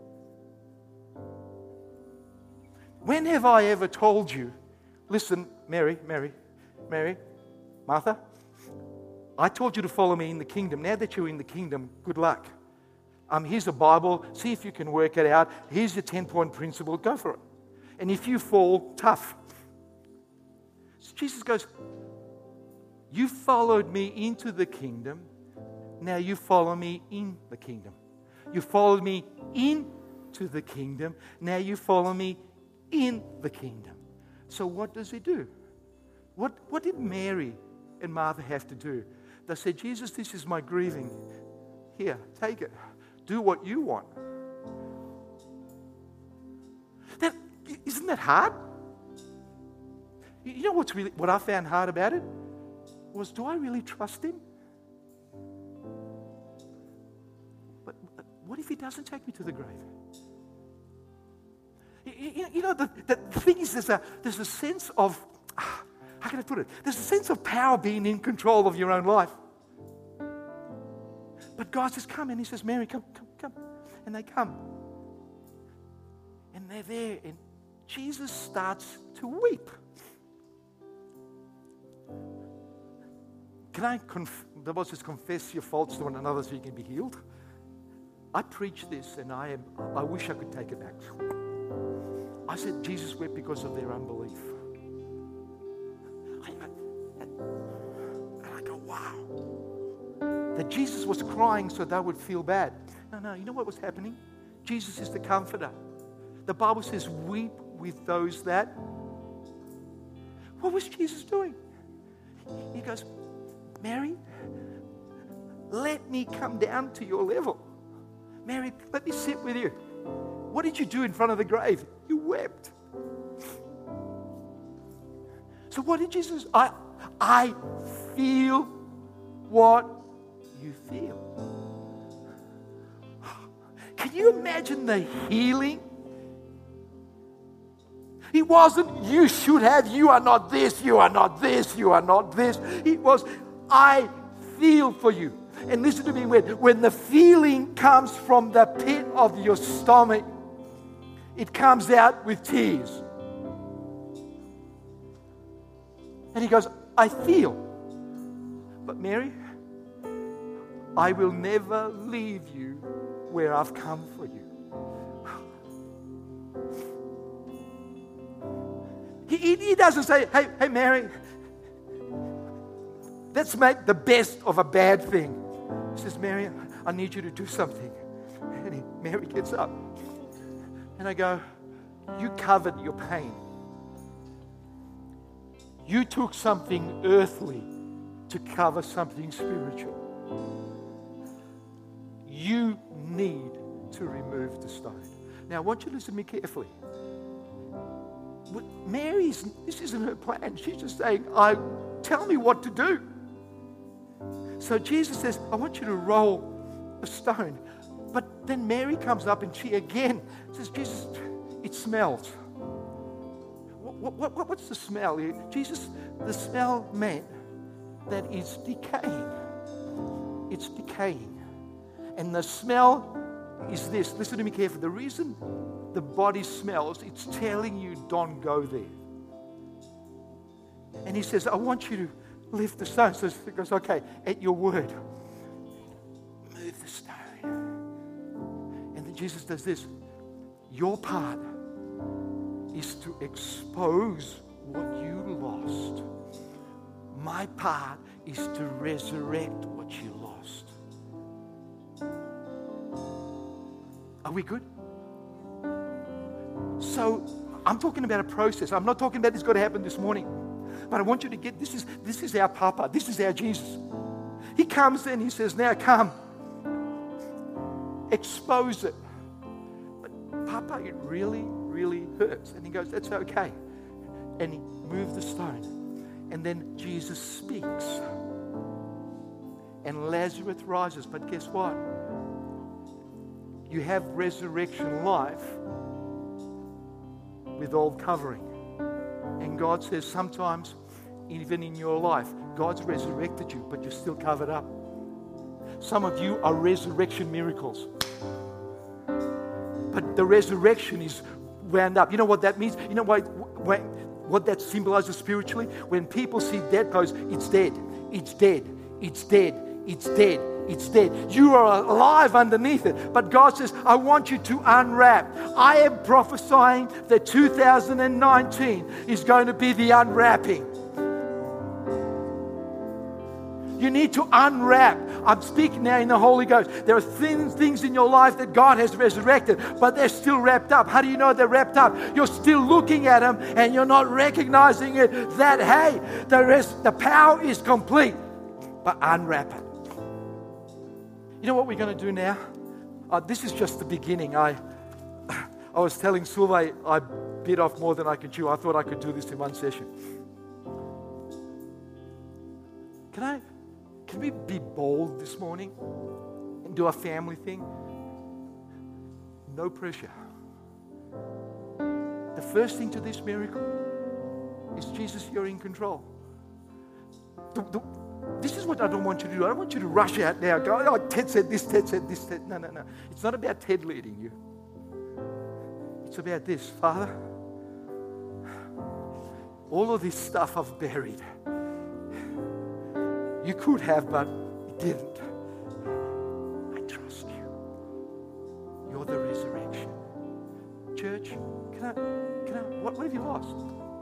When have I ever told you, listen, Mary, Martha, I told you to follow me in the kingdom. Now that you're in the kingdom, good luck. Here's a Bible. See if you can work it out. Here's your 10-point principle. Go for it. And if you fall, tough. So Jesus goes, you followed me into the kingdom. Now you follow me in the kingdom. You followed me into the kingdom. Now you follow me in the kingdom. So what does he do? What did Mary and Martha have to do? They said, Jesus, this is my grieving. Here, take it. Do what you want. Isn't that hard? You know what I found hard about it? Was, do I really trust him? But what if he doesn't take me to the grave? You know, the thing is, there's a sense of, how can I put it? There's a sense of power being in control of your own life. But God says, come. And he says, Mary, come. And they come. And they're there. And Jesus starts to weep. The Bible says, confess your faults to one another so you can be healed. I preach this and I wish I could take it back. I said, Jesus wept because of their unbelief. And I go, wow. That Jesus was crying so they would feel bad. No, you know what was happening? Jesus is the comforter. The Bible says, weep with those that. What was Jesus doing? He goes, Mary, let me come down to your level. Mary, let me sit with you. What did you do in front of the grave? You wept. So what did Jesus? I feel what you feel. Can you imagine the healing? It wasn't, you should have, you are not this, you are not this, you are not this. It was, I feel for you. And listen to me, when the feeling comes from the pit of your stomach, it comes out with tears. And he goes, I feel. But Mary, I will never leave you where I've come for you. He doesn't say, hey Mary, let's make the best of a bad thing. He says, Mary, I need you to do something. And Mary gets up. And I go, you covered your pain. You took something earthly to cover something spiritual. You need to remove the stone. Now, I want you to listen to me carefully. This isn't her plan. She's just saying, tell me what to do. So Jesus says, I want you to roll a stone. But then Mary comes up and she again says, Jesus, it smells. What's the smell? Jesus, the smell meant that is decaying. It's decaying. And the smell is this. Listen to me carefully. The reason the body smells, it's telling you don't go there. And he says, I want you to lift the stone. So he goes, okay, at your word, move the stone. And then Jesus does this. Your part is to expose what you lost. My part is to resurrect what you lost. Are we good? So I'm talking about a process. I'm not talking about this got to happen this morning. But I want you to get, this is our Papa. This is our Jesus. He comes in, he says, now come. Expose it. But Papa, it really, really hurts. And he goes, that's okay. And he moved the stone. And then Jesus speaks. And Lazarus rises. But guess what? You have resurrection life with old covering. And God says sometimes, even in your life, God's resurrected you, but you're still covered up. Some of you are resurrection miracles. But the resurrection is wound up. You know what that means? You know what that symbolizes spiritually? When people see dead clothes, it's dead, it's dead, it's dead, it's dead. It's dead. You are alive underneath it. But God says, I want you to unwrap. I am prophesying that 2019 is going to be the unwrapping. You need to unwrap. I'm speaking now in the Holy Ghost. There are things in your life that God has resurrected, but they're still wrapped up. How do you know they're wrapped up? You're still looking at them and you're not recognizing it that, hey, the power is complete. But unwrap it. You know what we're going to do now? This is just the beginning. I was telling Sylvain I bit off more than I could chew. I thought I could do this in one session. Can we be bold this morning and do a family thing? No pressure. The first thing to this miracle is, Jesus, you're in control. This is what I don't want you to do. I don't want you to rush out now. Go, oh, Ted said this, Ted said this, Ted. No. It's not about Ted leading you. It's about this. Father, all of this stuff I've buried. You could have, but you didn't. I trust you. You're the resurrection. Church, what have you lost?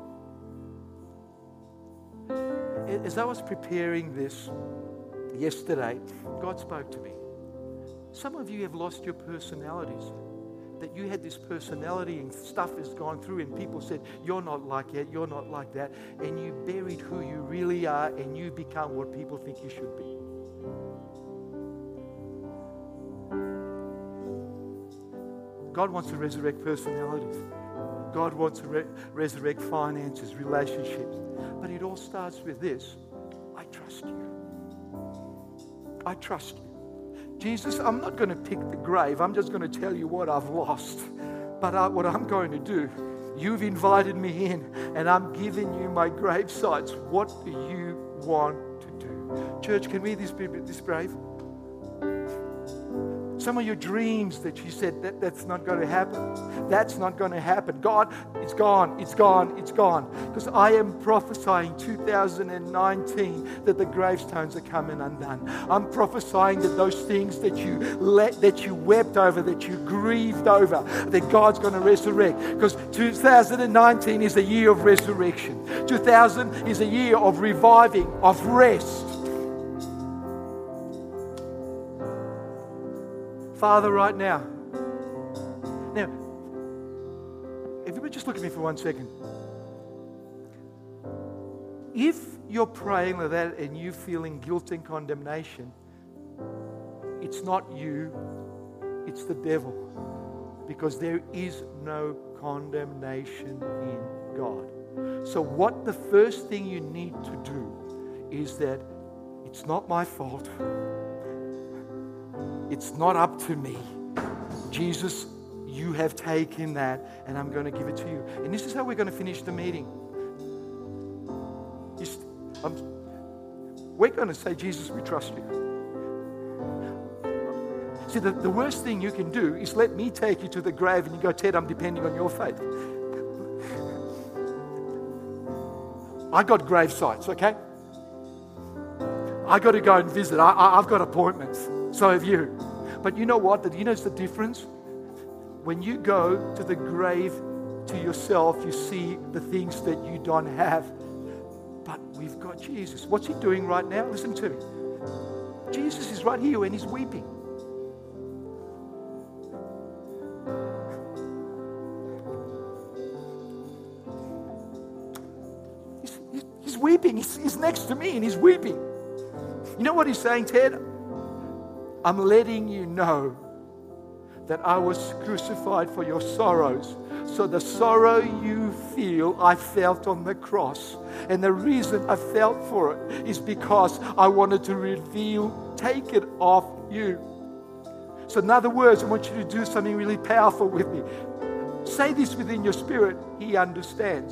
As I was preparing this yesterday, God spoke to me. Some of you have lost your personalities. That you had this personality and stuff has gone through and people said, you're not like that, you're not like that. And you buried who you really are and you become what people think you should be. God wants to resurrect personalities. God wants to resurrect finances, relationships. But it all starts with this. I trust you. I trust you. Jesus, I'm not going to pick the grave. I'm just going to tell you what I've lost. But what I'm going to do, you've invited me in and I'm giving you my grave sites. What do you want to do? Church, can we be this brave? Some of your dreams that you said, that's not going to happen. That's not going to happen. God, it's gone, it's gone, it's gone. Because I am prophesying 2019 that the gravestones are coming undone. I'm prophesying that those things that you wept over, that you grieved over, that God's going to resurrect. Because 2019 is a year of resurrection. 2000 is a year of reviving, of rest. Father, right now, everybody just look at me for 1 second. If you're praying like that and you're feeling guilt and condemnation, it's not you, it's the devil. Because there is no condemnation in God. So what the first thing you need to do is that it's not my fault. It's not up to me. Jesus, you have taken that and I'm going to give it to you. And this is how we're going to finish the meeting. we're going to say, Jesus, we trust you. See, the worst thing you can do is let me take you to the grave and you go, Ted, I'm depending on your faith. I got grave sites, okay? I got to go and visit. I've got appointments. So have you. But you know what? You know the difference? When you go to the grave to yourself, you see the things that you don't have. But we've got Jesus. What's he doing right now? Listen to me. Jesus is right here and he's weeping. He's weeping. He's next to me and he's weeping. You know what he's saying, Ted? I'm letting you know that I was crucified for your sorrows. So the sorrow you feel, I felt on the cross. And the reason I felt for it is because I wanted to reveal, take it off you. So in other words, I want you to do something really powerful with me. Say this within your spirit. He understands.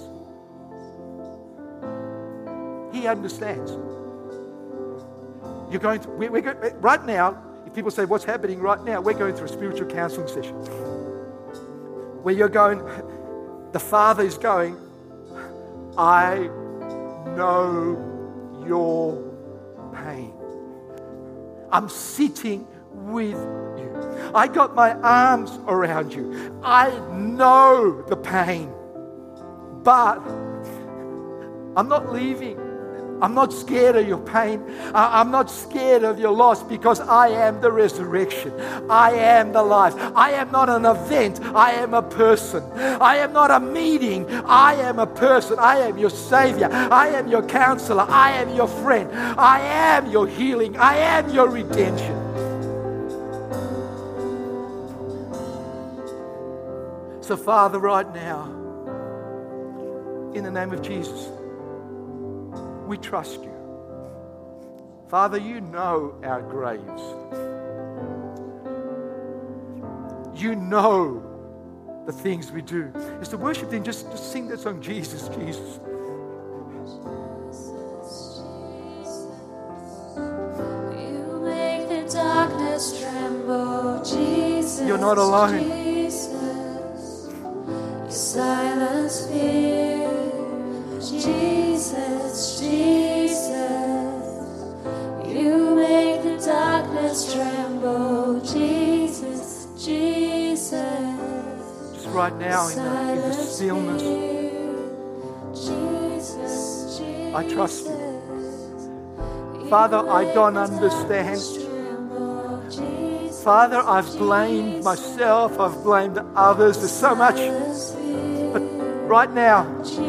He understands. You're going to, we're going, right now, if people say, what's happening right now? We're going through a spiritual counseling session. Where you're going, the Father is going, I know your pain. I'm sitting with you. I got my arms around you. I know the pain. But I'm not leaving. I'm not scared of your pain. I'm not scared of your loss because I am the resurrection. I am the life. I am not an event. I am a person. I am not a meeting. I am a person. I am your Savior. I am your counselor. I am your friend. I am your healing. I am your redemption. So, Father, right now, in the name of Jesus, we trust you. Father, you know our graves. You know the things we do. As the worship team, just sing that song, Jesus, Jesus. You make the darkness tremble, Jesus. You're not alone. Jesus. You silence fear, Jesus, Jesus. You make the darkness tremble, Jesus, Jesus. Just right now in the stillness, Jesus, Jesus. I trust you. Father, I don't understand. Father, I've blamed myself, I've blamed others. There's so much. But right now,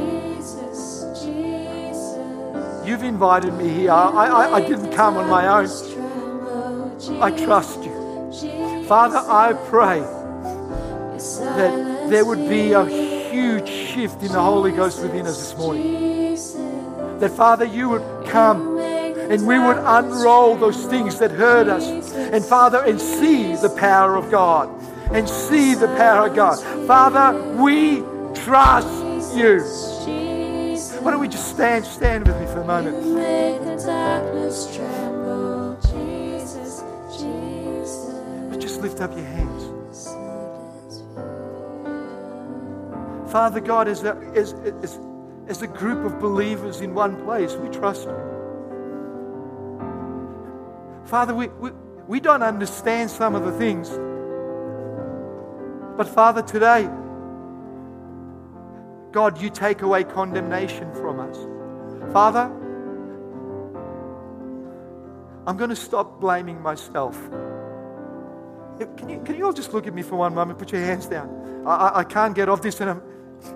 you've invited me here. I didn't come on my own. I trust you. Father, I pray that there would be a huge shift in the Holy Ghost within us this morning. That, Father, you would come and we would unroll those things that hurt us. And, Father, and see the power of God. And see the power of God. Father, we trust you. Why don't we just stand with me for a moment? But just lift up your hands. Father God, as a group of believers in one place, we trust you. Father, we don't understand some of the things. But Father, today, God, you take away condemnation from us. Father, I'm going to stop blaming myself. Can you all just look at me for one moment? Put your hands down. I can't get off this. And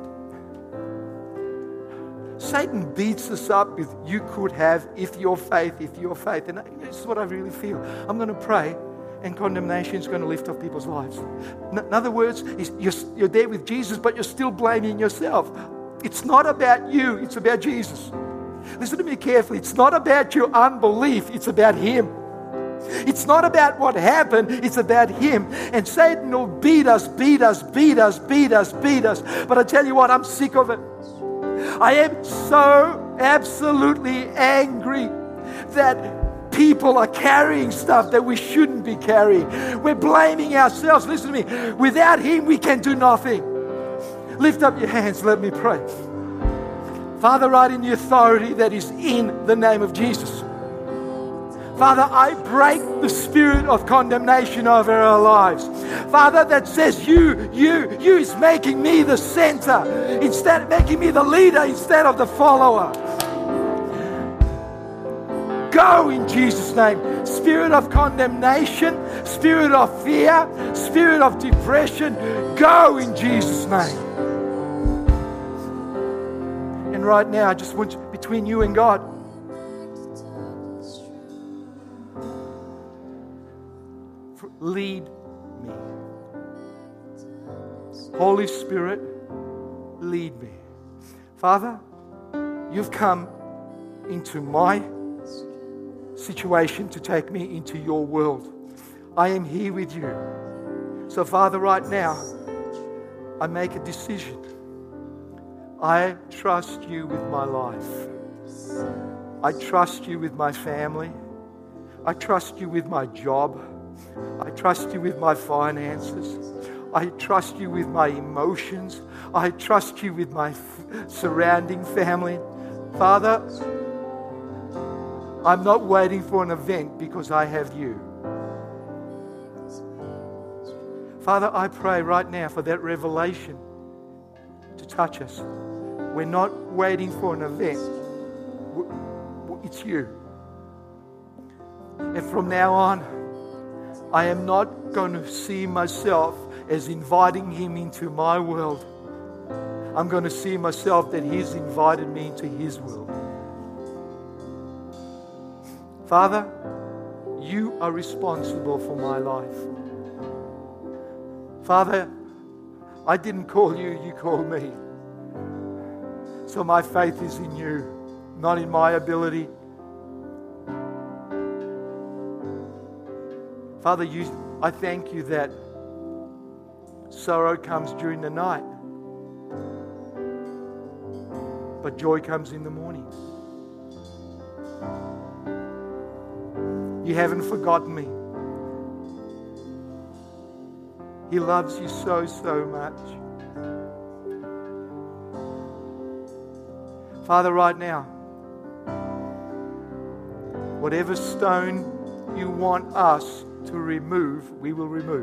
Satan beats us up with you could have if your faith. And this is what I really feel. I'm going to pray and condemnation is going to lift off people's lives. In other words, you're there with Jesus, but you're still blaming yourself. It's not about you, it's about Jesus. Listen to me carefully. It's not about your unbelief, it's about Him. It's not about what happened, it's about Him. And Satan will beat us. But I tell you what, I'm sick of it. I am so absolutely angry that people are carrying stuff that we shouldn't be carrying. We're blaming ourselves. Listen to me. Without Him, we can do nothing. Lift up your hands. Let me pray. Father, right in the authority that is in the name of Jesus. Father, I break the spirit of condemnation over our lives. Father, that says you is making me the center, instead making me the leader instead of the follower. Go in Jesus' name. Spirit of condemnation, spirit of fear, spirit of depression, go in Jesus' name. And right now, I just want you, between you and God, lead me. Holy Spirit, lead me. Father, you've come into my situation to take me into your world. I am here with you. So, Father, right now, I make a decision. I trust you with my life. I trust you with my family. I trust you with my job. I trust you with my finances. I trust you with my emotions. I trust you with my surrounding family. Father, I'm not waiting for an event because I have you. Father, I pray right now for that revelation to touch us. We're not waiting for an event. It's you. And from now on, I am not going to see myself as inviting Him into my world. I'm going to see myself that He's invited me into His world. Father, you are responsible for my life. Father, I didn't call you, you called me. So my faith is in you, not in my ability. Father, I thank you that sorrow comes during the night, but joy comes in the morning. You haven't forgotten me. He loves you so, so much. Father, right now, whatever stone you want us to remove, we will remove.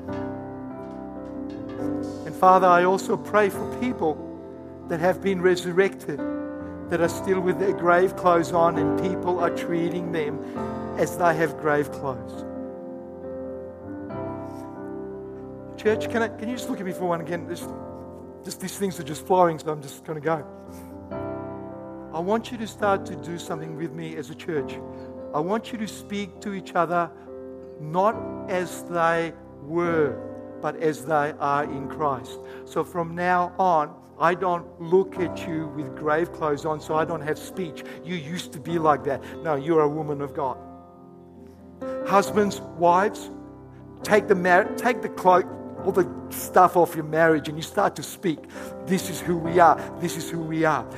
And Father, I also pray for people that have been resurrected, that are still with their grave clothes on, and people are treating them as they have grave clothes. Church, can you just look at me for one again? Just these things are just flowing, so I'm just going to go. I want you to start to do something with me as a church. I want you to speak to each other not as they were, but as they are in Christ. So from now on, I don't look at you with grave clothes on, so I don't have speech. You used to be like that. No, you're a woman of God. Husbands, wives, take the cloak, all the stuff off your marriage, and you start to speak. This is who we are. This is who we are.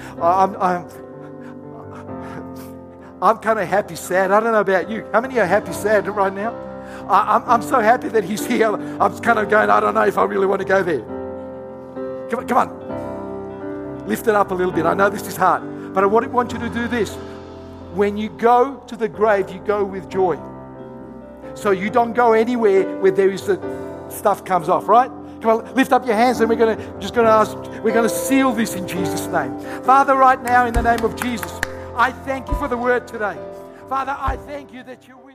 I'm kind of happy, sad. I don't know about you. How many are happy, sad right now? I'm so happy that he's here. I'm kind of going, I don't know if I really want to go there. Come on. Lift it up a little bit. I know this is hard, but I want you to do this. When you go to the grave, you go with joy. So you don't go anywhere where there is stuff comes off, right? Come on, lift up your hands, and we're going to seal this in Jesus' name. Father, right now in the name of Jesus, I thank you for the word today. Father, I thank you that you're with